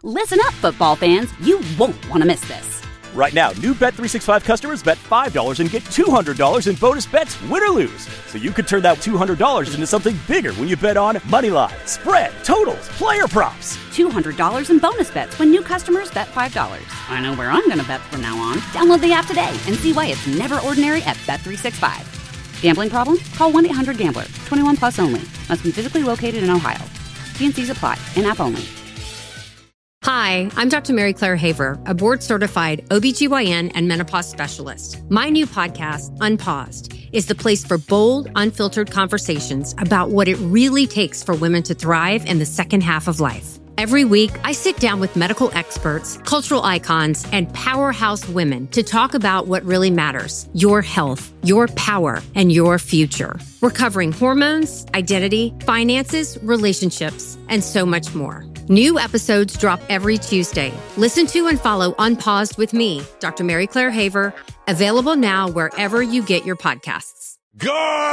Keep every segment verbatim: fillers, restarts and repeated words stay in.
Listen up, football fans. You won't want to miss this. Right now, new Bet three sixty-five customers bet five dollars and get two hundred dollars in bonus bets, win or lose. So you could turn that two hundred dollars into something bigger when you bet on money line, spread, totals, player props. two hundred dollars in bonus bets when new customers bet five dollars. I know where I'm going to bet from now on. Download the app today and see why it's never ordinary at Bet three sixty-five. Gambling problem? Call one eight hundred gambler. twenty-one plus only. Must be physically located in Ohio. T and C's apply. In-app only. Hi, I'm Doctor Mary Claire Haver, a board-certified O B G Y N and menopause specialist. My new podcast, Unpaused, is the place for bold, unfiltered conversations about what it really takes for women to thrive in the second half of life. Every week, I sit down with medical experts, cultural icons, and powerhouse women to talk about what really matters: your health, your power, and your future. We're covering hormones, identity, finances, relationships, and so much more. New episodes drop every Tuesday. Listen to and follow Unpaused with me, Doctor Mary Claire Haver, available now wherever you get your podcasts. Good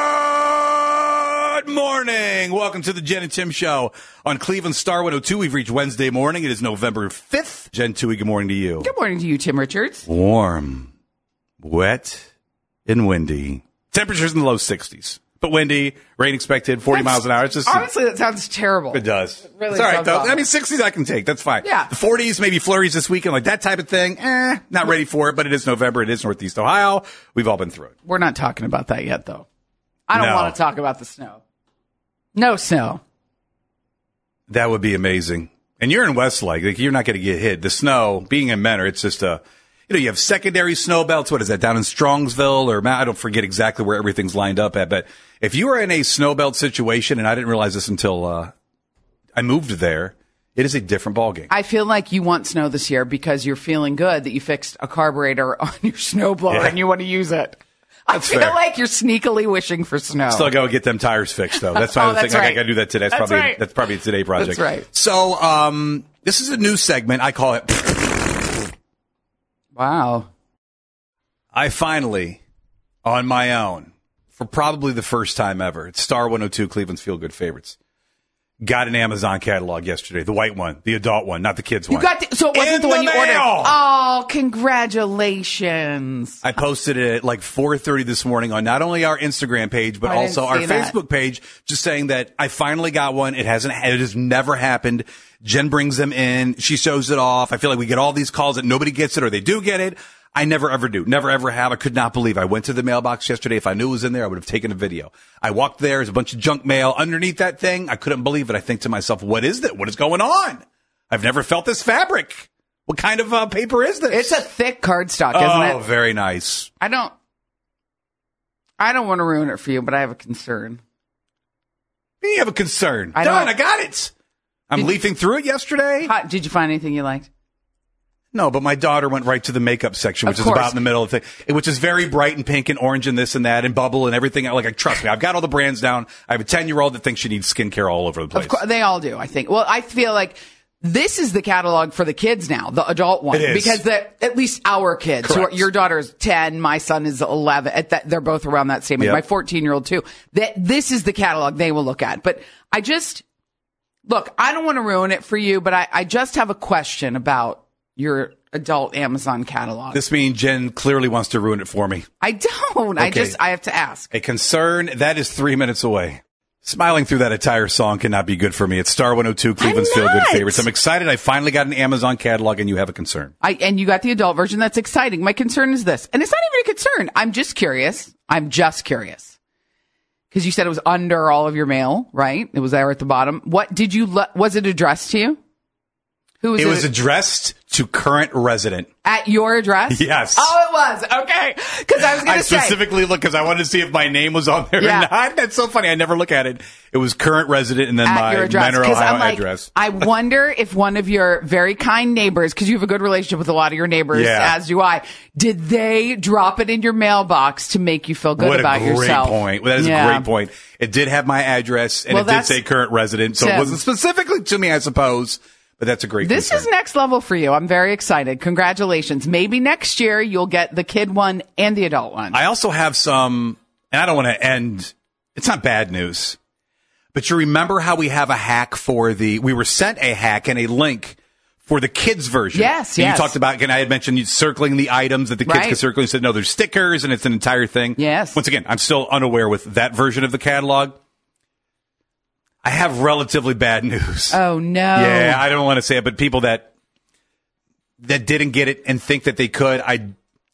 morning. Welcome to the Jen and Tim Show on Cleveland Star one oh two. We've reached Wednesday morning. It is November fifth. Jen Toohey, good morning to you. Good morning to you, Tim Richards. Warm, wet, and windy. Temperatures in the low sixties. But windy, rain expected, forty That's, miles an hour. It's just honestly, that sounds terrible. It does. It really it's all right, sounds though. awful. I mean, sixties I can take. That's fine. Yeah. The forties, maybe flurries this weekend, like that type of thing. Eh, not ready for it, but it is November. It is Northeast Ohio. We've all been through it. We're not talking about that yet, though. I don't No. want to talk about the snow. No snow. That would be amazing. And you're in Westlake. Like, you're not going to get hit. The snow, being in Menor, it's just a, you know, you have secondary snow belts. What is that, down in Strongsville? Or I don't forget exactly where everything's lined up at. But if you are in a snow belt situation, and I didn't realize this until uh, I moved there, it is a different ballgame. I feel like you want snow this year because you're feeling good that you fixed a carburetor on your snowblower Yeah. and you want to use it. That's I feel fair. like you're sneakily wishing for snow. Still go get them tires fixed, though. That's my Oh, other thing. that's I right. got to do that today. That's, That's probably right. that's probably a today project. That's right. So um, this is a new segment. I call it. Wow. I finally, on my own, for probably the first time ever, it's Star one oh two, Cleveland's Feel Good Favorites, got an Amazon catalog yesterday. The white one, the adult one, not the kids You one. got the, so it wasn't In the one the you ordered. mail! Oh, congratulations. I posted it at like four thirty this morning on not only our Instagram page, but I didn't also our see that. Facebook page, just saying that I finally got one. It hasn't, it has never happened. Jen brings them in. She shows it off. I feel like we get all these calls that nobody gets it or they do get it. I never ever do. Never ever have. I could not believe. I went to the mailbox yesterday. If I knew it was in there, I would have taken a video. I walked there. There's a bunch of junk mail underneath that thing. I couldn't believe it. I think to myself, what is that? What is going on? I've never felt this fabric. What kind of uh, paper is this? It's a thick cardstock, isn't Oh, it? very nice. I don't I don't want to ruin it for you, but I have a concern. You have a concern. I Done. don't- I got it. I'm Did- leafing through it yesterday. How, did you find anything you liked? No, but my daughter went right to the makeup section, which Of is course. about in the middle of the thing, which is very bright and pink and orange and this and that and bubble and everything. Like, trust me, I've got all the brands down. I have a ten-year-old that thinks she needs skincare all over the place. Of course, they all do, I think. Well, I feel like this is the catalog for the kids now, the adult one, It is. because the, at least our kids, who are, Correct. your daughter's ten, my son is eleven. At that, they're both around that same age. Yep. My fourteen-year-old too. That this is the catalog they will look at. But I just look. I don't want to ruin it for you, but I, I just have a question about your adult Amazon catalog. This means Jen clearly wants to ruin it for me. I don't. I Okay. just I have to ask. A concern that is three minutes away. Smiling through that entire song cannot be good for me. It's Star one oh two, Cleveland's I'm Feel Good not. Favorites. I'm excited. I finally got an Amazon catalog, and you have a concern. I, and you got the adult version. That's exciting. My concern is this, and it's not even a concern. I'm just curious. I'm just curious because you said it was under all of your mail, right? It was there at the bottom. What did you? Le- was it addressed to you? Who was It it? was addressed to current resident. At your address? Yes. Oh, it was. Okay. Because I was going I to say. specifically looked because I wanted to see if my name was on there Yeah. or not. That's so funny. I never look at it. It was current resident and then At my your address. Menor, 'Cause Ohio I'm like, address. I wonder if one of your very kind neighbors, because you have a good relationship with a lot of your neighbors, Yeah. as do I, did they drop it in your mailbox to make you feel good What about a great yourself? point. That is Yeah. a great point. It did have my address and Well, it did that's- say current resident. So it Tim. wasn't specifically to me, I suppose. But that's a great This concern. is next level for you. I'm very excited. Congratulations. Maybe next year you'll get the kid one and the adult one. I also have some, and I don't want to end, it's not bad news, but you remember how we have a hack for the, we were sent a hack and a link for the kids version. Yes, and yes. you talked about, again, I had mentioned you circling the items that the kids Right. can circle. You said, no, there's stickers and it's an entire thing. Yes. Once again, I'm still unaware with that version of the catalog. I have relatively bad news. Oh, no. Yeah, I don't want to say it, but people that that didn't get it and think that they could, I,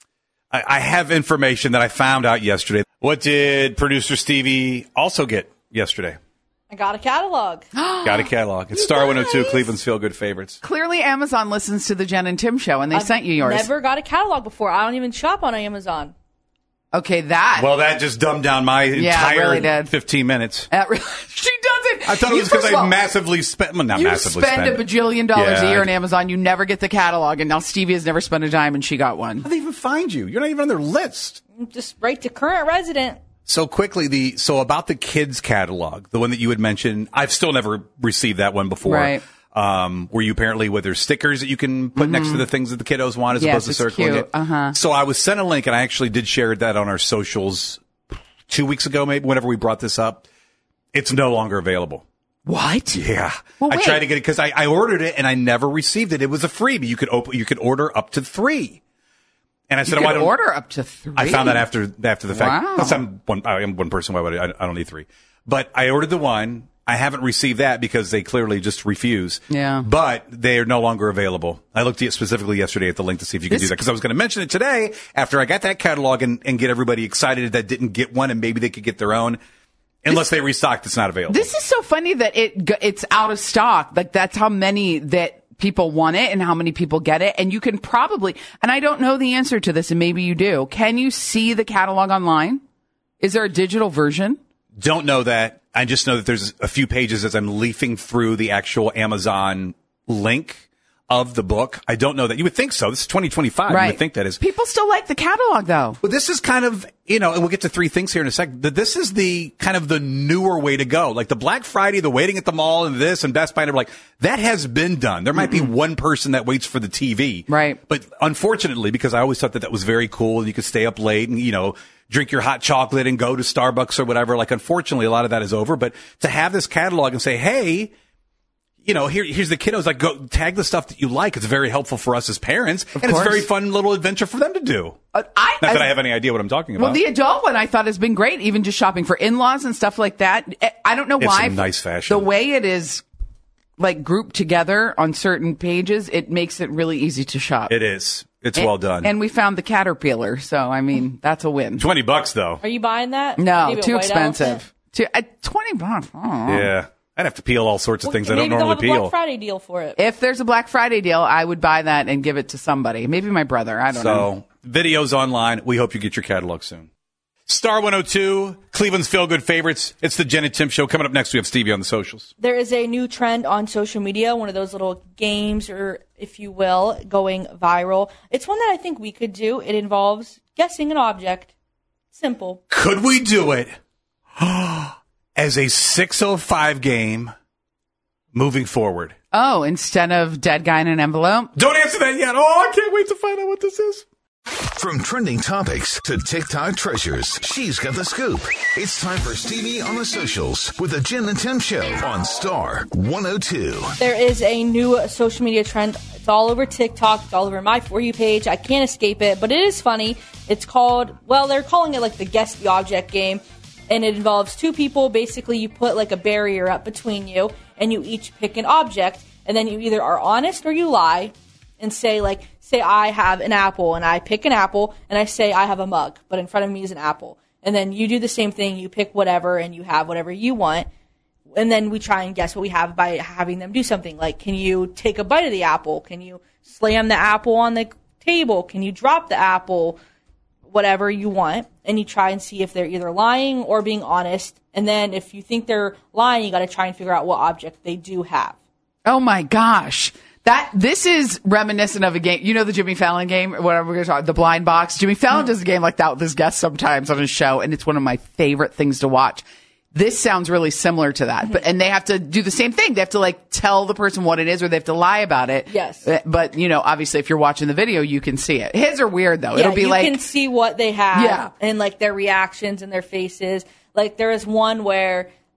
I, I have information that I found out yesterday. What did producer Stevie also get yesterday? I got a catalog. Got a catalog. It's Star one oh two, Cleveland's Feel Good Favorites. Clearly, Amazon listens to the Jen and Tim show, and they I've sent you yours. Never got a catalog before. I don't even shop on Amazon. Okay, that. Well, that just dumbed down my Yeah, it entire really did. fifteen minutes. That really, she doesn't. I thought it You- was because first of I all, massively spent, well, not You massively spend spent. a bajillion dollars Yeah, a year I- on Amazon. You never get the catalog, and now Stevie has never spent a dime, and she got one. How do they even find you? You're not even on their list. Just right to current resident. So quickly, the so about the kids catalog, the one that you had mentioned, I've still never received that one before. Right. Um, where you apparently where there's stickers that you can put next to the things that the kiddos want as Yes, opposed to it's circling cute. it. Uh-huh. So I was sent a link, and I actually did share that on our socials two weeks ago, maybe whenever we brought this up. It's no longer available. What? Yeah, Well, I wait. tried to get it because I, I ordered it and I never received it. It was a freebie. You could open, you could order up to three. And I You said, could "Oh, I don't order up to three. I found that after after the fact. Wow. Plus, I'm one. I am one person. Why would I? I don't need three. But I ordered the one. I haven't received that because they clearly just refuse. Yeah. But they are no longer available. I looked at specifically yesterday at the link to see if you could This- do that because I was going to mention it today after I got that catalog and, and get everybody excited that didn't get one and maybe they could get their own. Unless they restocked, it's not available. This is so funny that it g- it's out of stock. Like that's how many that people want it and how many people get it. And you can probably, and I don't know the answer to this, and maybe you do. Can you see the catalog online? Is there a digital version? Don't know that. I just know that there's a few pages as I'm leafing through the actual Amazon link of the book. I don't know that. You would think so. This is twenty twenty-five. Right. You would think that is. People still like the catalog though. Well, this is kind of, you know, and we'll get to three things here in a second. That this is the kind of the newer way to go. Like the Black Friday, the waiting at the mall and this and Best Buy, and like that has been done. There might be one person that waits for the T V. Right. But unfortunately, because I always thought that that was very cool and you could stay up late and, you know, drink your hot chocolate and go to Starbucks or whatever. Like, unfortunately, a lot of that is over. But to have this catalog and say, hey, you know, here, here's the kiddos, like, go tag the stuff that you like. It's very helpful for us as parents. Of and course. it's a very fun little adventure for them to do. Uh, I, Not that as- I have any idea what I'm talking about. Well, the adult one I thought has been great, even just shopping for in-laws and stuff like that. I- I don't know It's why. some nice fashion. The way it is like grouped together on certain pages, it makes it really easy to shop. It is. It's And- well done. And we found the Caterpillar, so I mean, that's a win. twenty bucks though. Are you buying that? No, Maybe a too white expensive. elephant? Too, uh, twenty bucks. I don't know. Yeah. I'd have to peel all sorts of Well, things I maybe don't they'll normally have a peel. Black Friday deal for it. If there's a Black Friday deal, I would buy that and give it to somebody. Maybe my brother. I don't know. So, videos online. We hope you get your catalog soon. Star one oh two, Cleveland's Feel Good Favorites. It's the Jen and Tim Show. Coming up next, we have Stevie on the socials. There is a new trend on social media, one of those little games, or if you will, going viral. It's one that I think we could do. It involves guessing an object. Simple. Could we do it as a six oh five game moving forward? Oh, instead of dead guy in an envelope? Don't answer that yet. Oh, I can't wait to find out what this is. From trending topics to TikTok treasures, she's got the scoop. It's time for Stevie on the socials with the Jen and Tim Show on Star one oh two. There is a new social media trend. It's all over TikTok. It's all over my For You page. I can't escape it, but it is funny. It's called, well, they're calling it like the Guess the Object game. And it involves two people. Basically, you put like a barrier up between you, and you each pick an object. And then you either are honest or you lie and say, like, say I have an apple, and I pick an apple, and I say I have a mug, but in front of me is an apple. And then you do the same thing. You pick whatever, and you have whatever you want. And then we try and guess what we have by having them do something. Like, can you take a bite of the apple? Can you slam the apple on the table? Can you drop the apple? Whatever you want. And you try and see if they're either lying or being honest. And then if you think they're lying, you got to try and figure out what object they do have. Oh my gosh. That this is reminiscent of a game. You know the Jimmy Fallon game, or whatever we're going to talk, the blind box. Jimmy Fallon does a game like that with his guests sometimes on his show, and it's one of my favorite things to watch. This sounds really similar to that, but and they have to do the same thing. They have to like tell the person what it is, or they have to lie about it. Yes. But you know, obviously, if you're watching the video, you can see it. His are weird though. Yeah, It'll be you like can see what they have Yeah. and like their reactions and their faces. Like there is one where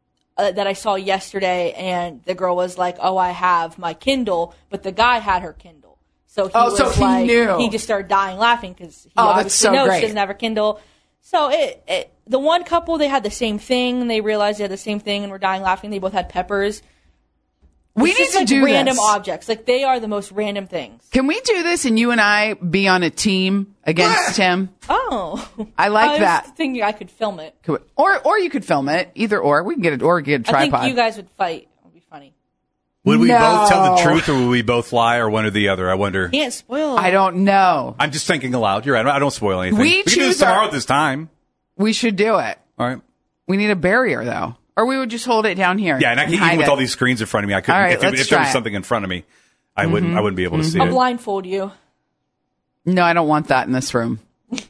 uh, that I saw yesterday, and the girl was like, "Oh, I have my Kindle," but the guy had her Kindle, so he Oh, was so he like, knew. he just started dying laughing because he Oh, that's obviously so knows great. she doesn't have her Kindle. So it, it, the one couple, they had the same thing. They realized they had the same thing and were dying laughing. They both had peppers. We It's need just to like do random this. objects. Like they are the most random things. Can we do this and you and I be on a team against him? Oh, I like I was that. thinking I could film it. Could we- Or or you could film it. Either or. We can get it or get a I tripod. think you guys would fight. It would be funny. Would we No. both tell the truth or would we both lie or one or the other? I wonder. Can't spoil. I don't know. I'm just thinking aloud. You're right. I don't spoil anything. We we can do choose this tomorrow our- at this time. We should do it. All right. We need a barrier though. Or we would just hold it down here. Yeah, and I can, hide even with it. all these screens in front of me, I couldn't. All right, if there, let's if there try was it. something in front of me, I wouldn't. I wouldn't be able to see I'll it. blindfold you. No, I don't want that in this room.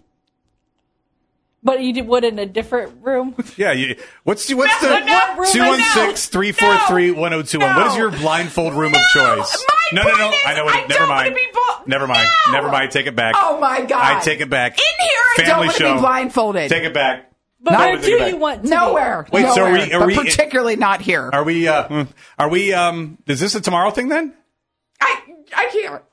But you did- would in a different room. Yeah. You, what's the, what's No, the no, room two I one know. six three four three one zero two one? What is your blindfold room of choice? My no, no, no. point is, I know what. I it, never don't mind. wanna be blo- never mind. No. Never mind. Take it back. Oh my god! I take it back. In here, I don't Family want to show. be blindfolded. Take it back. But Totally where take it do back. you want to Nowhere. Wait, so are Nowhere. we- are but we- particularly not here. Are we? Uh, hmm, are we? Um, is this a tomorrow thing then? I I can't.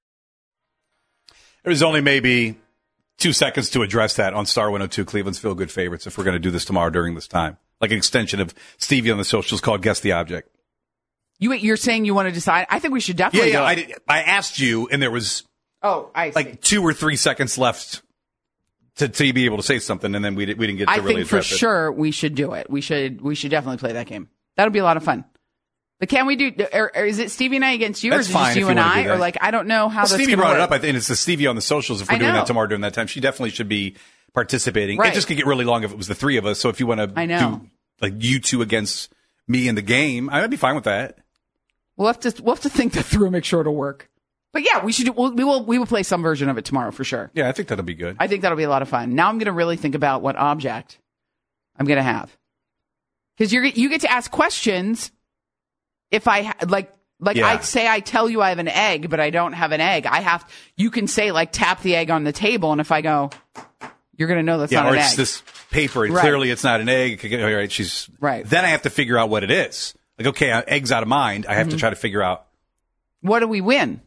There's only maybe two seconds to address that on Star one oh two, Cleveland's Feel Good Favorites, if we're going to do this tomorrow during this time. Like an extension of Stevie on the socials called Guess the Object. You you're saying you want to decide? I think we should Yeah, definitely. yeah. do I, it. did, I asked you, and there was Oh, I see. like two or three seconds left to, to be able to say something, and then we, did, we didn't get to I really think for address it. sure we should do it. We should we should definitely play that game. That'll be a lot of fun. But can we do? Or, or is it Stevie and I against you, That's or is it fine just if you you and wanna I, do or that. like I don't know how Well, that's Stevie gonna brought work. it up, I think, and it's the Stevie on the socials. If we're I doing know. that tomorrow during that time, she definitely should be participating. Right. It just could get really long if it was the three of us. So if you want to I know. do like you two against me in the game, I'd be fine with that. We'll have to we'll have to think that through and make sure it'll work. But yeah, we should do, we'll, we will we will play some version of it tomorrow for sure. Yeah, I think that'll be good. I think that'll be a lot of fun. Now I'm going to really think about what object I'm going to have, because you you get to ask questions. If I ha- like like Yeah. I say I tell you I have an egg, but I don't have an egg. I have you can say like tap the egg on the table, and if I go, you're going to know that's Yeah, not or an it's egg. this paper, and Right. clearly it's not an egg. It could get- All right, she's Right. Then I have to figure out what it is. Like, okay, uh, egg's out of mind. I have Mm-hmm. to try to figure out. What do we win?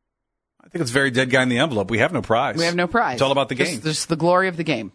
I think it's very dead guy in the envelope. We have no prize. We have no prize. It's all about the Just- game. Just the glory of the game.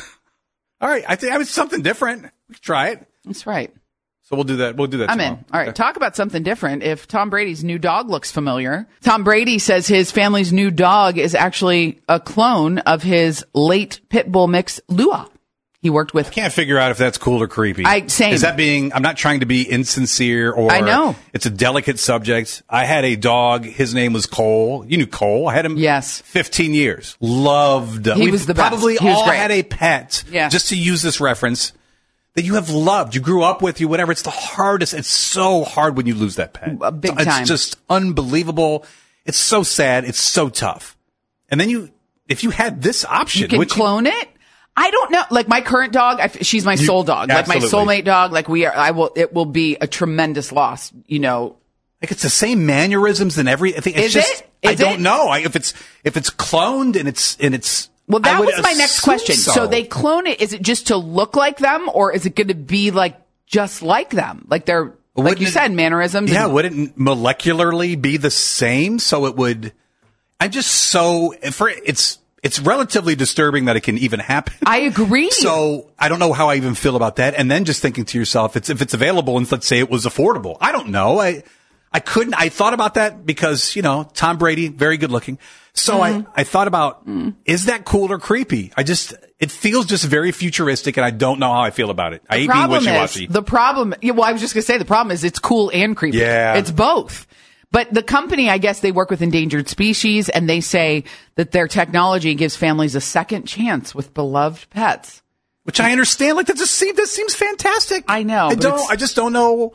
All right, I think I mean something different. We could try it. That's right. So we'll do that. We'll do that. I'm tomorrow. in. All right. Okay. Talk about something different. If Tom Brady's new dog looks familiar, Tom Brady says his family's new dog is actually a clone of his late pit bull mix, Lua. He worked with. Can't figure out if that's cool or creepy. I- same. Is that being? I'm not trying to be insincere or. I know. It's a delicate subject. I had a dog. His name was Cole. You knew Cole. I had him. Yes. fifteen years. Loved. He We've was the best. Probably He was all great. had a pet. Yeah. Just to use this reference that you have loved. You grew up with. You whatever. It's the hardest. It's so hard when you lose that pet. Uh, big it's, time. It's just unbelievable. It's so sad. It's so tough. And then you, if you had this option, You can which clone it. I don't know. Like my current dog, I, she's my soul dog. Like my absolutely. soulmate dog. Like we are. I will. It will be a tremendous loss. You know. Like it's the same mannerisms and every. I think it's Is just. it? I Is don't it? know. I, if it's if it's cloned and it's and it's. Well, I that would was my next assume question. So. So. they clone it. Is it just to look like them, or is it going to be like just like them? Like they're like Wouldn't you it- said, mannerisms. Yeah, and- would it molecularly be the same? So it would. I'm just so for it's it's relatively disturbing that it can even happen. I agree. So I don't know how I even feel about that. And then just thinking to yourself, it's if it's available and let's say it was affordable. I don't know. I I couldn't. I thought about that because you know Tom Brady, very good looking. So Mm-hmm. I I thought about is that cool or creepy? I just it feels just very futuristic, and I don't know how I feel about it. I The hate being problem wishy is washy. the problem. Yeah, well, I was just gonna say the problem is it's cool and creepy. Yeah. It's both. But the company, I guess, they work with endangered species, and they say that their technology gives families a second chance with beloved pets. Which I understand. Like that just seems that seems fantastic. I know, I but don't. it's- I just don't know.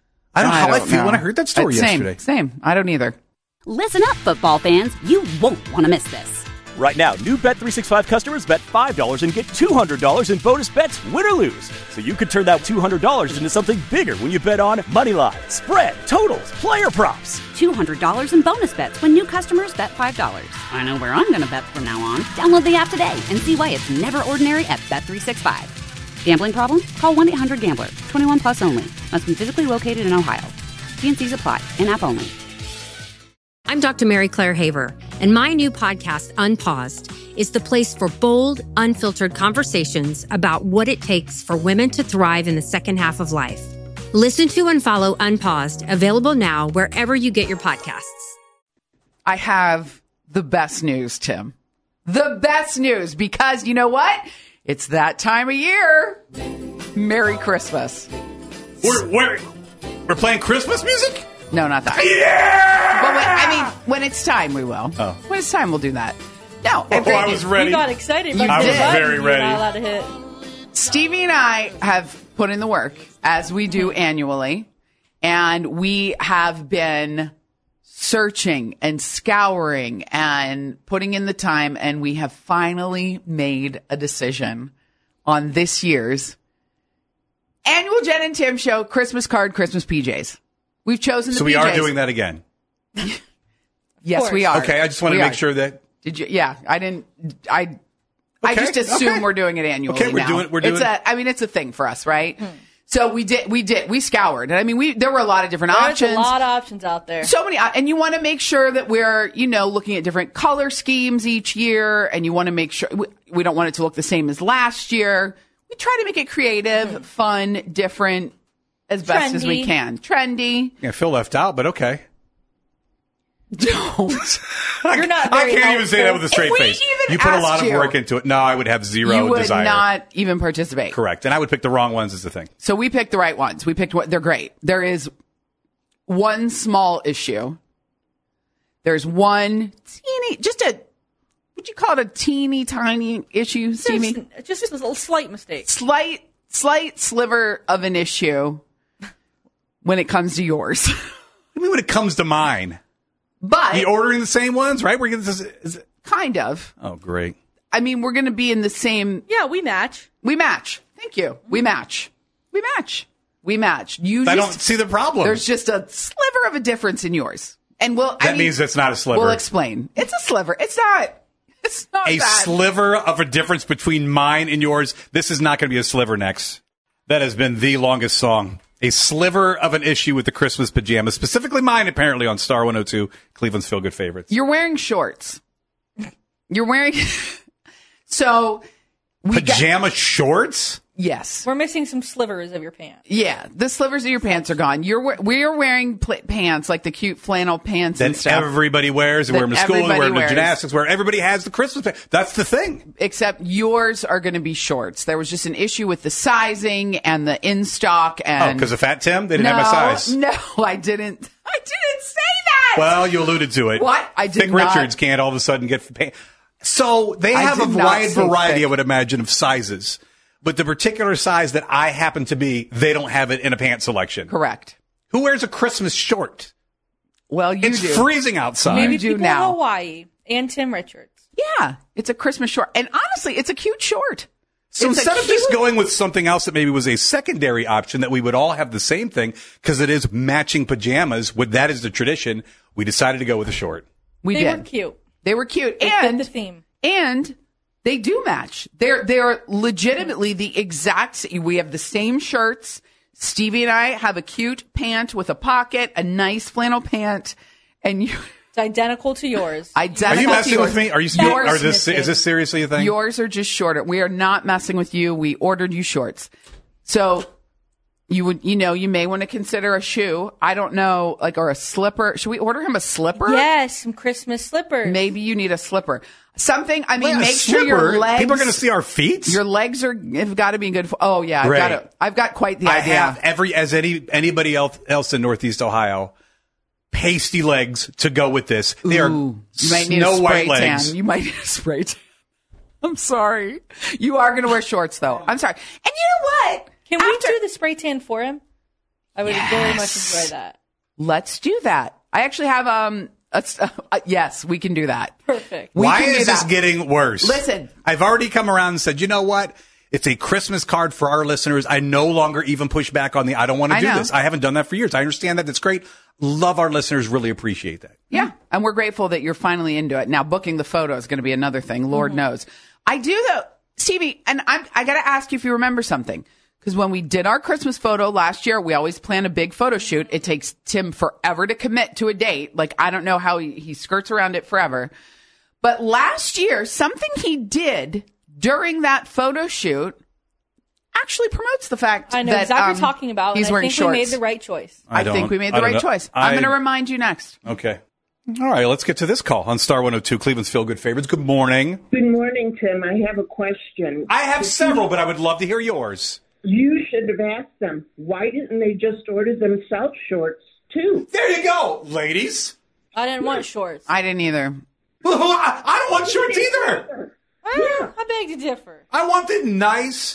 I don't know how I don't feel know. when I heard that story Uh, same, yesterday. Same. I don't either. Listen up, football fans. You won't want to miss this. Right now, new Bet three sixty-five customers bet five dollars and get two hundred dollars in bonus bets, win or lose. So you could turn that two hundred dollars into something bigger when you bet on money line, spread, totals, player props. two hundred dollars in bonus bets when new customers bet five dollars. I know where I'm going to bet from now on. Download the app today and see why it's never ordinary at Bet three sixty-five. Gambling problem? Call one eight hundred gambler. twenty-one plus only. Must be physically located in Ohio. T N Cs apply. In-app only. I'm Doctor Mary Claire Haver, and my new podcast, Unpaused, is the place for bold, unfiltered conversations about what it takes for women to thrive in the second half of life. Listen to and follow Unpaused, available now wherever you get your podcasts. I have the best news, Tim. The best news, because you know what? It's that time of year. Merry Christmas. We're, we're, we're playing Christmas music? No, not that. Yeah! But when, I mean, when it's time, we will. Oh. When it's time, we'll do that. No, Oh, I was ready. You got excited. You But I the was button very you're ready. Not allowed to hit. Stevie and I have put in the work, as we do annually, and we have been searching and scouring and putting in the time, and we have finally made a decision on this year's annual Jen and Tim show, Christmas card, Christmas P Js. We've chosen the So we P Js. are doing that again. Yes, course. we are. Okay, I just want to We make are. sure that. Did you? Yeah, I didn't. I. I Okay, just assume okay. we're doing it annually. Okay, we're now. doing- we're It's doing- a. I mean, it's a thing for us, right? So we did. We did. We scoured. I mean, we there were a lot of different There's options. a lot of options out there. So many, and you want to make sure that we're, you know, looking at different color schemes each year, and you want to make sure we, we don't want it to look the same as last year. We try to make it creative, fun, different, as best as we Trendy. can. Trendy. Yeah, Phil left out, but okay. Don't. You're not I very can't even say that helpful. with a straight We face. even You put a lot asked of you. work into it. No, I would have zero You would desire. not even participate. Correct. And I would pick the wrong ones as the thing. So we picked the right ones. We picked what they're great. There is one small issue. There's one teeny, just a, would you call it a teeny tiny issue, Stevie? Just, just a little slight mistake. Slight, slight sliver of an issue when it comes to yours. I mean, when it comes to mine, But you ordering the same ones, right? We're getting this. Is it, kind of. oh, great. I mean, we're going to be in the same. Yeah, we match. We match. Thank you. We match. We match. We match. You I just, don't see the problem. There's just a sliver of a difference in yours. And we'll, I that mean, means it's not a sliver. We'll explain. It's a sliver. It's not. It's not a bad. sliver of a difference between mine and yours. This is not going to be a sliver next. That has been the longest song. A sliver of an issue with the Christmas pajamas, specifically mine, apparently, on Star one oh two, Cleveland's Feel Good Favorites. You're wearing shorts. You're wearing. So. We got- Pajama shorts? yes. We're missing some slivers of your pants. Yeah. The slivers of your pants are gone. You're we- we're wearing pl- pants like the cute flannel pants and That stuff. everybody wears. They That wear them to school. They everybody wear them to wears. gymnastics. Where everybody has the Christmas. Pa- That's the thing. Except yours are going to be shorts. There was just an issue with the sizing and the in stock Oh, and. because of Fat Tim? They didn't no, have my size. No, I didn't. I didn't say that. Well, you alluded to it. What? I did Thick not. Richards can't all of a sudden get pay. So they I have a did not wide say variety, thick. I would imagine, of sizes. But the particular size that I happen to be, they don't have it in a pant selection. Correct. Who wears a Christmas short? Well, you It's do. freezing outside. You Maybe do people now. in Hawaii and Tim Richards. Yeah, it's a Christmas short, and honestly, it's a cute short. So It's a instead of just cute- going with something else that maybe was a secondary option that we would all have the same thing because it is matching pajamas, what that is the tradition, we decided to go with a short. we They did. were cute. They were cute, They fit and the theme. and they do match. They're they're legitimately the exact. We have the same shirts. Stevie and I have a cute pant with a pocket, a nice flannel pant, and you. It's identical to yours. Identical Are you to messing yours. with me? Are you? Yours Are this, missing. is this seriously a thing? Yours are just shorter. We are not messing with you. We ordered you shorts. So you would, you know, you may want to consider a shoe. I don't know, like, or a slipper. Should we order him a slipper? Yes, some Christmas slippers. Maybe you need a slipper. Something, I mean, Well, a make sure your slipper? legs. People are going to see our feet. Your legs are, have got to be in good. Oh, yeah. I've Great. got, a, I've got quite the I idea. have every as any anybody else else in Northeast Ohio, pasty legs to go with this. They are Ooh, you might need snow a spray white tan. legs. You might need a spray tan. I'm sorry. You are going to wear shorts, though. I'm sorry. And you know what? Can we After- do the spray tan for him? I would very much Yes. enjoy that. Let's do that. I actually have um. A, uh, yes, we can do that. Perfect. We Why can do is this that. getting worse? Listen. I've already come around and said, you know what? It's a Christmas card for our listeners. I no longer even push back on the I don't want to I do know. this. I haven't done that for years. I understand that. That's great. Love our listeners. Really appreciate that. Yeah, and we're grateful that you're finally into it. Now, booking the photo is going to be another thing. Lord knows. I do though. Stevie, and I'm, I got to ask you if you remember something. Because when we did our Christmas photo last year, we always plan a big photo shoot. It takes Tim forever to commit to a date. Like, I don't know how he, he skirts around it forever. But last year, something he did during that photo shoot actually promotes the fact I know that exactly um, what you're talking about. he's and wearing I think shorts. we made the right choice. I, I don't- think we made the I don't right know. choice. I'm I- going to remind you next. Okay. All right, let's get to this call on Star one oh two, Cleveland's Feel Good Favorites. Good morning. Good morning, Tim. I have a question. I have several, but I would love to hear yours. You should have asked them, why didn't they just order themselves shorts, too? There you go, ladies. I didn't want shorts. I didn't either. I I don't want shorts either. Ah, I beg to differ. I want the nice,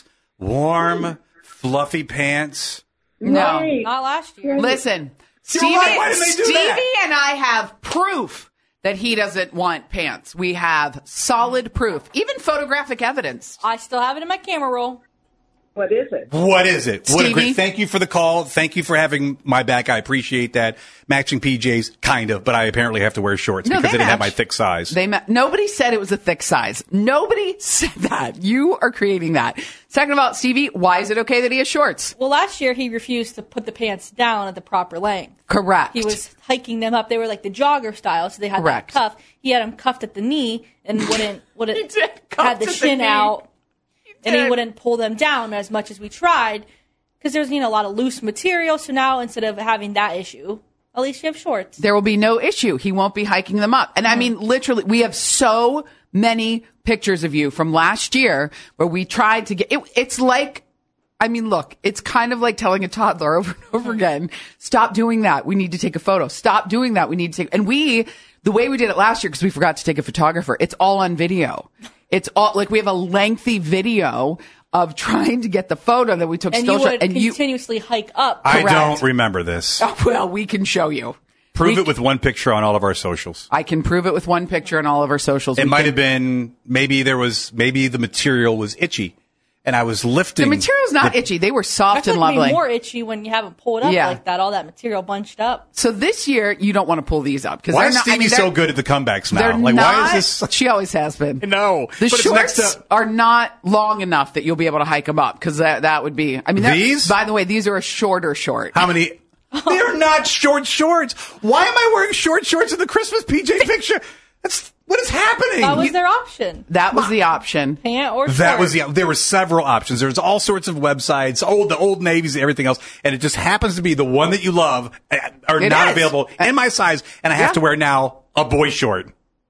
warm, fluffy pants. No. Right. Not last year. Listen, You're Stevie, right. Why didn't they do Stevie that? and I have proof that he doesn't want pants. We have solid proof, even photographic evidence. I still have it in my camera roll. What is it? What is it? What a Stevie? great, thank you for the call. Thank you for having my back. I appreciate that. Matching P Js, kind of, but I apparently have to wear shorts No, because they they didn't have match. my thick size. They ma- nobody said it was a thick size. Nobody said that. You are creating that. Second of all, Stevie, why is it okay that he has shorts? Well, last year he refused to put the pants down at the proper length. Correct. He was hiking them up. They were like the jogger style, so they had Correct. that cuff. He had them cuffed at the knee and wouldn't wouldn't He did, cuffed had the at the shin knee. out, and he did. wouldn't pull them down as much as we tried because there's you know a lot of loose material. So now instead of having that issue, at least you have shorts. There will be no issue. He won't be hiking them up. And I mean, literally, we have so many pictures of you from last year where we tried to get it. It's like, I mean, look, it's kind of like telling a toddler over and over again, stop doing that. We need to take a photo. Stop doing that. We need to take, and we, the way we did it last year, because we forgot to take a photographer, it's all on video. It's all like we have a lengthy video of trying to get the photo that we took And still you shot. would And you, continuously hike up. I correct. don't remember this. oh, well, we can show you. Prove we- it with one picture on all of our socials. I can prove it with one picture on all of our socials. It We might can- have been, maybe there was, maybe the material was itchy and I was The lifting. material's not itchy. They were I soft feel and like it'd lovely. be more itchy when you have them pulled up Yeah. like that. All that material bunched up. So this year, you don't want to pull these up because Why they're is not. Stevie I mean, so they're- good at the comebacks They're now? Like, not, why is this? She always has been. No, The but it's shorts next up. are not long enough that you'll be able to hike them up because that that would be. I mean, they're- These? By the way, these are a shorter short. How many? They're not short shorts. Why am I wearing short shorts in the Christmas P J picture? That's what is happening. That was You- their option. That was the option. Pant or That short. was the. There were several options. There's all sorts of websites, old the old navies, everything else, and it just happens to be the one that you love uh, are It not is. available in my size, and I have Yeah. to wear now a boy short.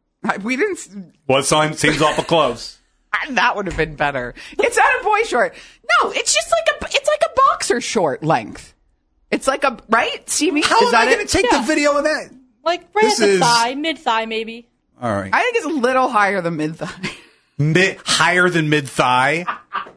We didn't. Well, it seems seems awful close. That would have been better. It's not a boy short. No, it's just like a. It's like a boxer short length. It's like a right, Stevie. How Is am that I going it? to take Yeah. the video of that? like right This at the is- thigh, mid thigh maybe. All right, I think it's a little higher than mid thigh. mid higher than mid thigh.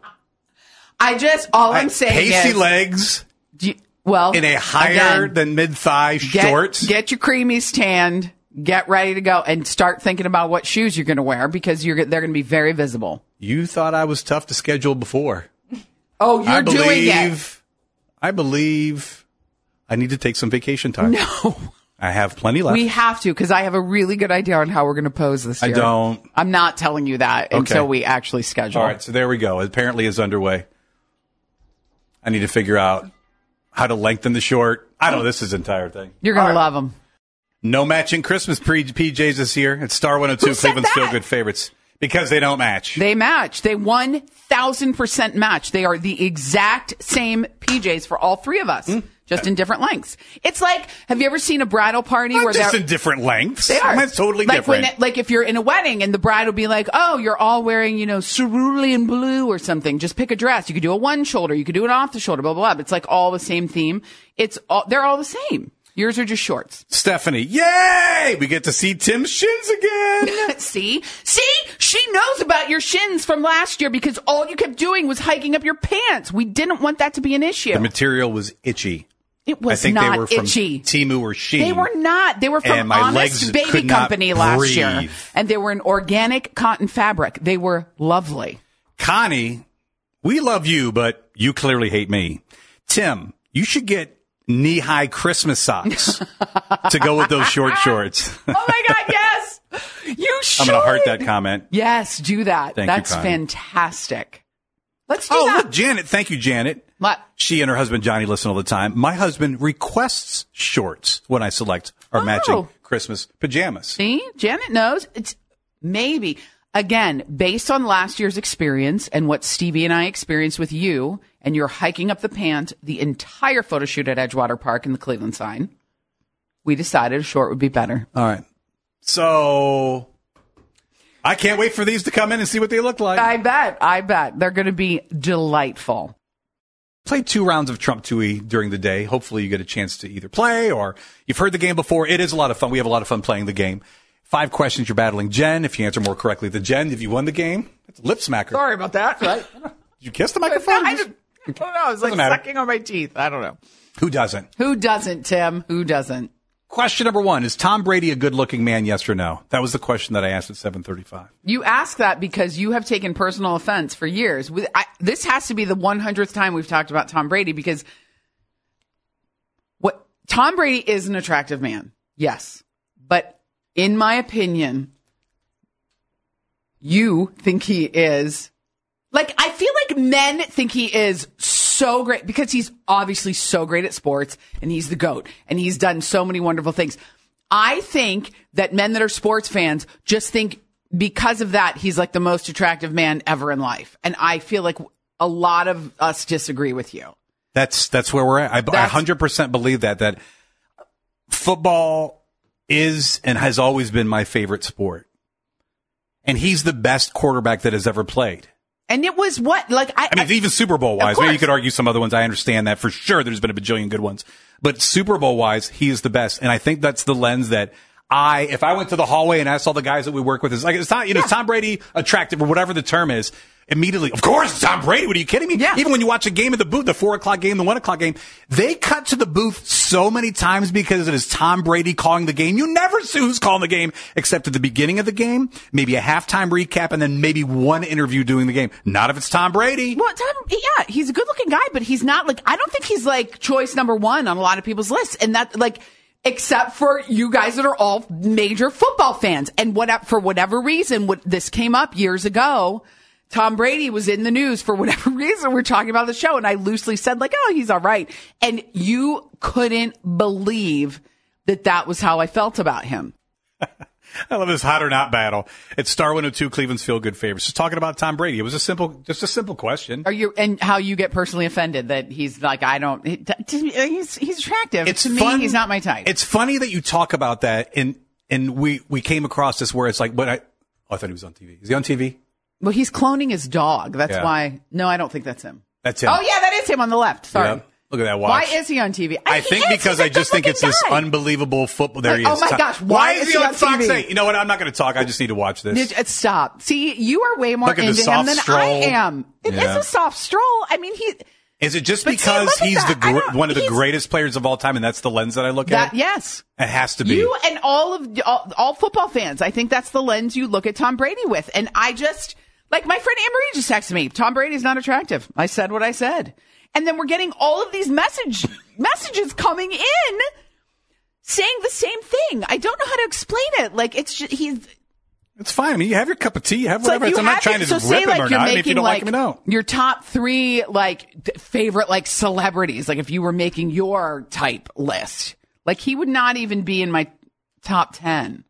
I just all I'm saying pasty is, legs do you- well, in a higher again, than mid thigh get, shorts. Get your creamies tanned. Get ready to go and start thinking about what shoes you're going to wear because you're they're going to be very visible. You thought I was tough to schedule before. Oh, you're I doing it. believe. I believe. I need to take some vacation time. No, I have plenty left. we have to because I have a really good idea on how we're going to pose this I year. don't. I'm not telling you that Okay. until we actually schedule. All right, so there we go. Apparently, it's underway. I need to figure out how to lengthen the short. I don't know this is the entire thing. You're going All to right. love them. No matching Christmas pre- P Js this year. It's Star one oh two, Who said Cleveland's that? Still Good Favorites. Because they don't match. They match. They one thousand percent match. They are the exact same P Js for all three of us, just in different lengths. It's like, have you ever seen a bridal party Not where just they're in different lengths. They are. That's totally like different. When, like if you're in a wedding and the bride will be like, oh, you're all wearing, you know, cerulean blue or something. Just pick a dress. You could do a one shoulder. You could do an off the shoulder, blah, blah, blah. It's like all the same theme. It's all, they're all the same. Yours are just shorts. Stephanie, yay! We get to see Tim's shins again. See? See? She knows about your shins from last year because all you kept doing was hiking up your pants. We didn't want that to be an issue. The material was itchy. It was I think not they were from itchy. Temu or Shein. They were not. They were from And my Honest legs Baby could not Company last year. breathe. And they were an organic cotton fabric. They were lovely. Connie, we love you, but you clearly hate me. Tim, you should get knee-high Christmas socks to go with those short shorts. Oh my God, yes! You I'm going to heart that comment. Yes, do that. Thank That's you, Connie. fantastic. Let's do Oh, that. look, Janet. Thank you, Janet. What? She and her husband, Johnny, listen all the time. My husband requests shorts when I select our Oh. matching Christmas pajamas. See, Janet knows. It's maybe, again, based on last year's experience and what Stevie and I experienced with you, and you're hiking up the pant the entire photo shoot at Edgewater Park in the Cleveland sign, we decided a short would be better. All right. So I can't wait for these to come in and see what they look like. I bet. I bet. They're going to be delightful. Played two rounds of Trump Tui during the day. Hopefully you get a chance to either play or you've heard the game before. It is a lot of fun. We have a lot of fun playing the game. Five questions. You're battling Jen. If you answer more correctly than Jen, if you won the game, it's a lip smacker. Sorry about that. Right? Did you kiss the microphone? I, don't, I don't know. I was like Doesn't matter. sucking on my teeth. I don't know. Who doesn't? Who doesn't, Tim? Who doesn't? Question number one. Is Tom Brady a good-looking man, yes or no? That was the question that I asked at seven thirty-five. You ask that because you have taken personal offense for years. With- I, this has to be the hundredth time we've talked about Tom Brady because what Tom Brady is an attractive man. Yes. But in my opinion, you think he is like, I feel like men think he is so great because he's obviously so great at sports and he's the GOAT and he's done so many wonderful things. I think that men that are sports fans just think because of that, he's like the most attractive man ever in life. And I feel like a lot of us disagree with you. That's that's where we're at. I, I one hundred percent believe that, that football is and has always been my favorite sport. And he's the best quarterback that has ever played. And it was what? Like I, I mean, I, even Super Bowl wise, of maybe you course. could argue some other ones. I understand that for sure. There's been a bajillion good ones, but Super Bowl wise, he is the best. And I think that's the lens that I, if I went to the hallway and asked all the guys that we work with, it's like, it's not, you know, is Tom Brady attractive or whatever the term is. Immediately, of course, it's Tom Brady. What are you kidding me? Yeah. Even when you watch a game at the booth, the four o'clock game, the one o'clock game, they cut to the booth so many times because it is Tom Brady calling the game. You never see who's calling the game except at the beginning of the game, maybe a halftime recap, and then maybe one interview doing the game. Not if it's Tom Brady. Well, Tom, yeah, he's a good looking guy, but he's not like, I don't think he's like choice number one on a lot of people's lists. And that, like, except for you guys that are all major football fans. And what, for whatever reason, what this came up years ago, Tom Brady was in the news for whatever reason. We're talking about the show, and I loosely said, like, oh, he's all right. And you couldn't believe that that was how I felt about him. I love this hot or not battle. It's Star one oh two, Cleveland's Feel Good Favorites. Just talking about Tom Brady. It was a simple, just a simple question. Are you, and how you get personally offended that he's like, I don't, he's, he's attractive. It's to fun. me, he's not my type. It's funny that you talk about that, and and we we came across this where it's like, but I, oh, I thought he was on T V. Is he on T V? Well, he's cloning his dog. That's Yeah. why. No, I don't think that's him. That's him. Oh, yeah, that is him on the left. Sorry. Yep. Look at that watch. Why is he on T V? I he think is. because He's a I just think it's this good-looking guy. unbelievable football. There he Oh, is. my Tom- gosh, why is is he he on on Fox T V? eight? You know what? I'm not going to talk. I just need to watch this. Did- uh, Stop. See, you are way more Look at the into him soft than stroll. I am. It is Yeah. a soft stroll. I mean, he. Is it just But see, because look at he's that. the I gr- don't- one of the he's- greatest players of all time, and that's the lens that I look That at? yes. It has to be. You and all of all, all football fans, I think that's the lens you look at Tom Brady with. And I just like my friend Anne Marie just texted me, Tom Brady's not attractive. I said what I said. And then we're getting all of these message messages coming in saying the same thing. I don't know how to explain it. Like it's just he's It's fine. I mean, you have your cup of tea. You have it's like whatever. you I'm not have trying it- to so rip say him like or you're not. making If you don't like like him, no. your top three like d- favorite like celebrities. Like if you were making your type list, like he would not even be in my top ten.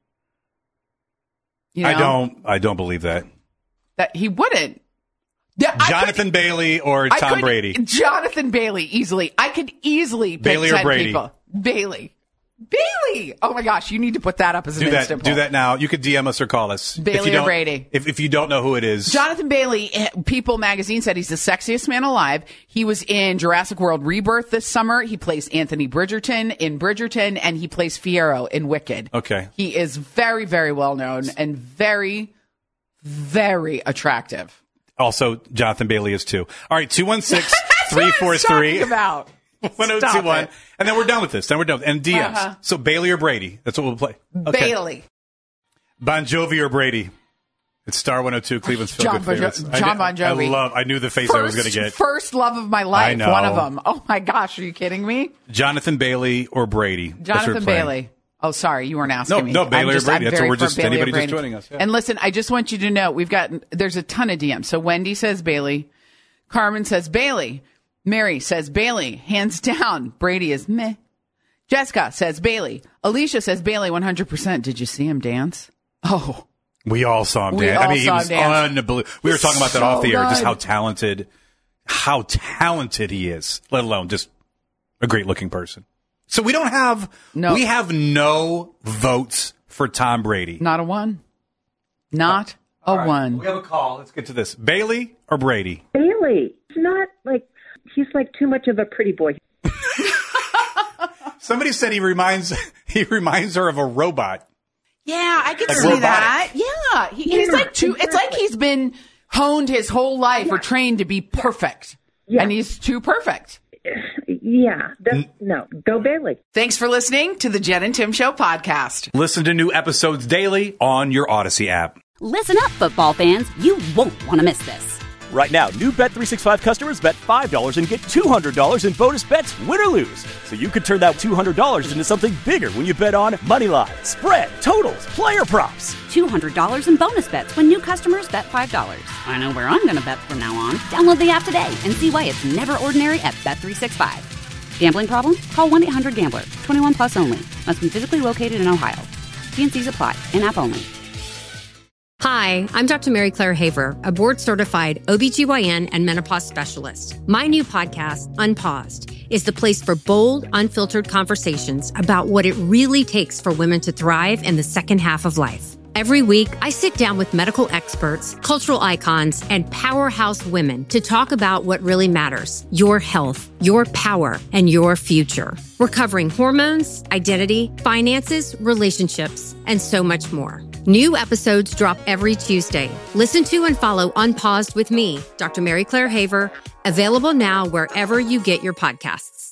You know? I don't. I don't believe that. That he wouldn't. Yeah, I Jonathan could- Bailey or I Tom could- Brady? Jonathan Bailey, easily. I could easily pick Bailey or ten Brady? people. Bailey. Bailey. Oh my gosh, you need to put that up as an Do that. instant Do poll. that now. You could D M us or call us. Bailey if you or don't- Brady? If, if you don't know who it is. Jonathan Bailey, eh, People magazine said he's the sexiest man alive. He was in Jurassic World Rebirth this summer. He plays Anthony Bridgerton in Bridgerton, and he plays Fiyero in Wicked. Okay. He is very, very well known and very, very attractive. Also, Jonathan Bailey is too. All right, two one six, That's what three I'm four talking three, about. one oh two Stop one. it. And then we're done with this. Then we're done. And D Ms. Uh-huh. So Bailey or Brady? That's what we'll play. Okay. Bailey. Bon Jovi or Brady? It's Star one oh two, Cleveland's Feel John Good Bon Jo- Favorites. I John did- Bon Jovi. I love, I knew the face I was going to get. First love of my life. I know. One of them. Oh my gosh, are you kidding me? Jonathan Bailey or Brady? That's what Jonathan we're playing. Bailey. Oh, sorry, you weren't asking No, me. no, Bailey I'm just, or Brady. I'm That's very what we're for just, Bailey or anybody just Brady. joining us. Yeah. And listen, I just want you to know, we've got, there's a ton of D Ms. So Wendy says Bailey. Carmen says Bailey. Mary says Bailey. Hands down. Brady is meh. Jessica says Bailey. Alicia says Bailey one hundred percent. Did you see him dance? Oh. We all saw him We dance. all I mean, he saw was him dance. unbelievable. We were talking about that So off the air, just good. how talented, how talented he is, let alone just a great looking person. So we don't have, No. we have no votes for Tom Brady. Not a one. Not a All right, one. We have a call. Let's get to this. Bailey or Brady? Bailey, he's not like, he's like too much of a pretty boy. Somebody said he reminds, he reminds her of a robot. Yeah, I can Like see robotic. that. Yeah. He, he's Yeah, like too, it's like exactly. he's been honed his whole life or trained to be perfect. Yeah. And he's too perfect. Yeah, that's, no, go Bailey. Thanks for listening to the Jen and Tim Show podcast. Listen to new episodes daily on your Odyssey app. Listen up, football fans. You won't want to miss this. Right now, new Bet three sixty-five customers bet five dollars and get two hundred dollars in bonus bets, win or lose. So you could turn that two hundred dollars into something bigger when you bet on Moneyline, spread, totals, player props. two hundred dollars in bonus bets when new customers bet five dollars. I know where I'm going to bet from now on. Download the app today and see why it's never ordinary at Bet three sixty-five. Gambling problem? Call one eight hundred gambler. twenty-one plus only. Must be physically located in Ohio. T and C's apply. In-app only. Hi, I'm Doctor Mary Claire Haver, a board-certified O B G Y N and menopause specialist. My new podcast, Unpaused, is the place for bold, unfiltered conversations about what it really takes for women to thrive in the second half of life. Every week, I sit down with medical experts, cultural icons, and powerhouse women to talk about what really matters: your health, your power, and your future. We're covering hormones, identity, finances, relationships, and so much more. New episodes drop every Tuesday. Listen to and follow Unpaused with me, Doctor Mary Claire Haver, available now wherever you get your podcasts.